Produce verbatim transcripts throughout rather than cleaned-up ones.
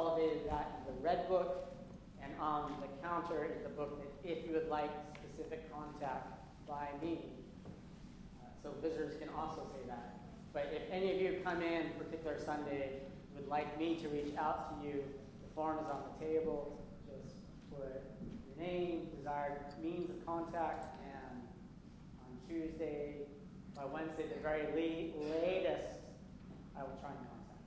consolidated that in the red book, and on the counter is the book that if you would like specific contact by me. Uh, so visitors can also say that. But if any of you come in a particular Sunday, would like me to reach out to you, the form is on the table. Just put your name, desired means of contact, and on Tuesday, by Wednesday, the very le- latest, I will try and contact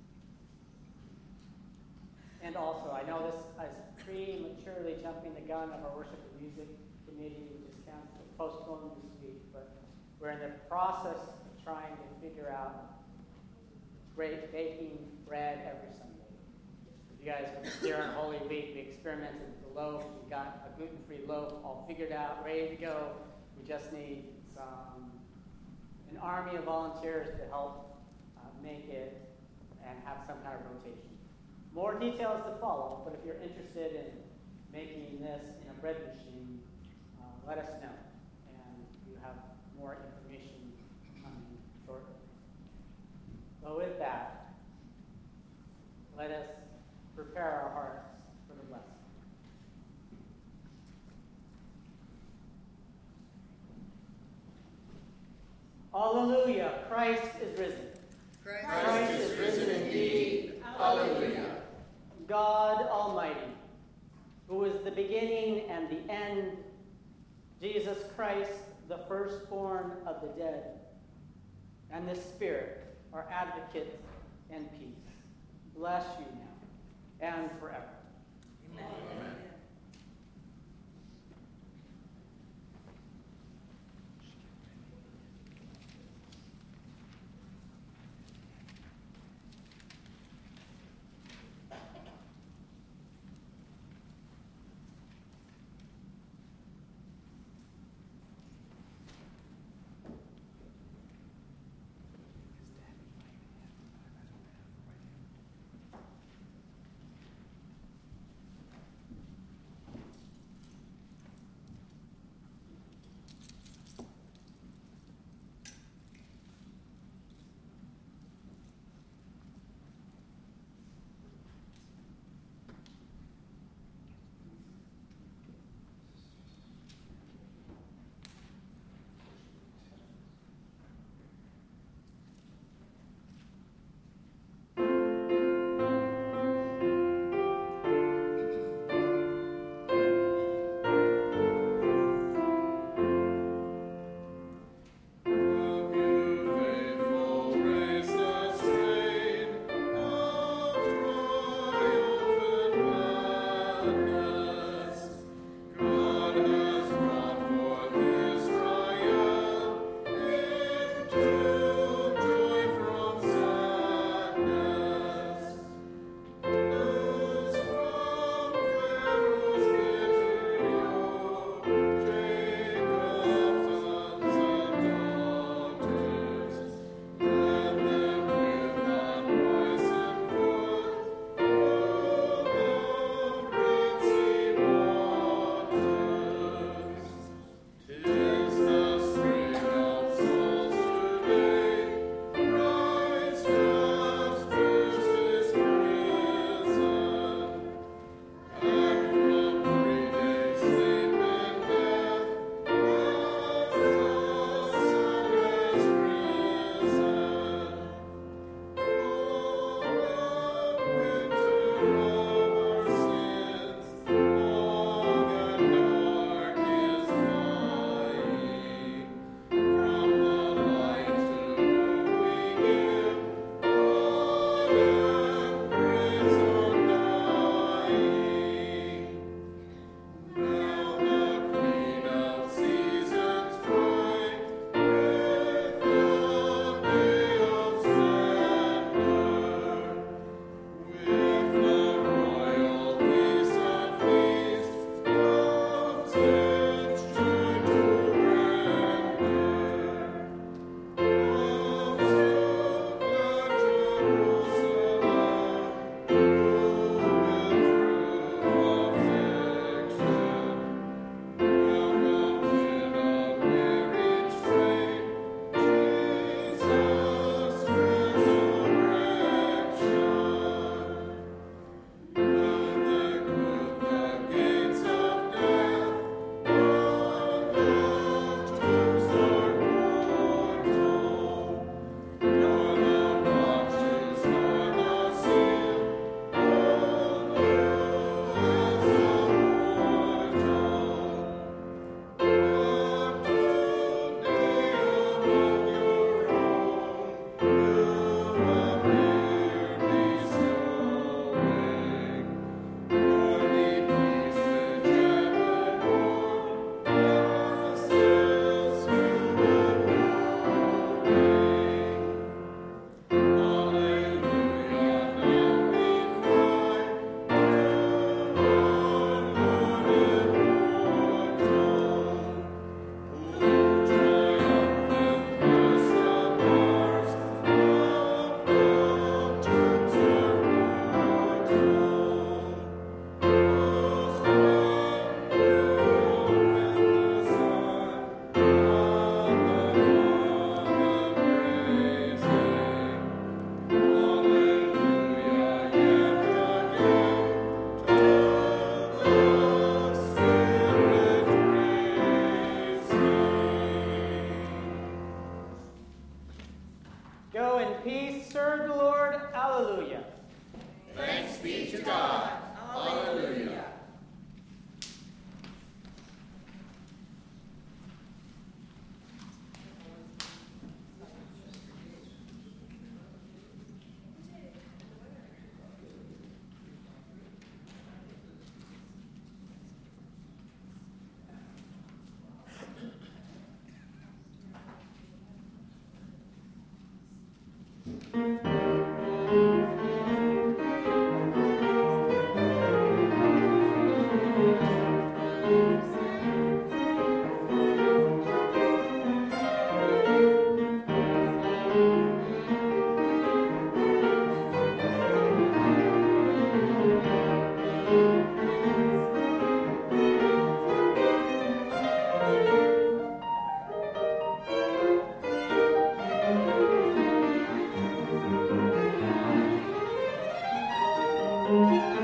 you. And also, I know this is prematurely jumping the gun of our worship and music committee. We just can't postpone this week, but we're in the process of trying to figure out great baking bread every Sunday. If you guys were here on Holy Week, we experimented with the loaf. We got a gluten-free loaf all figured out, ready to go. We just need some an army of volunteers to help uh, make it and have some kind of rotation. More details to follow, but if you're interested in making this in a bread machine, uh, let us know, and you have more information coming shortly. So with that, let us prepare our hearts for the blessing. Hallelujah, Christ is risen. Christ, Christ is risen indeed. Hallelujah. God Almighty, who is the beginning and the end, Jesus Christ, the firstborn of the dead, and the Spirit, our advocate and peace, bless you now and forever. Amen. Amen. Go in peace, serve the Lord. Alleluia. Thanks be to God. Hallelujah. Thank you.